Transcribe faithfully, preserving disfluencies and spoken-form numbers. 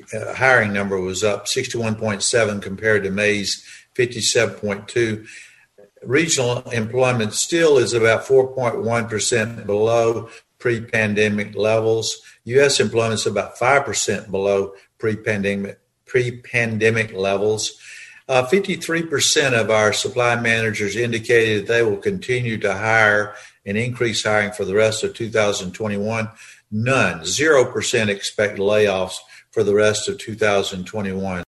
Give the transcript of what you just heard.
uh, hiring number was up sixty-one point seven compared to May's fifty-seven point two. Regional employment still is about four point one percent below pre-pandemic levels. U S employment is about five percent below pre-pandemic pre-pandemic levels. Uh, fifty-three percent of our supply managers indicated they will continue to hire and increase hiring for the rest of two thousand twenty-one. None, zero percent expect layoffs for the rest of two thousand twenty-one.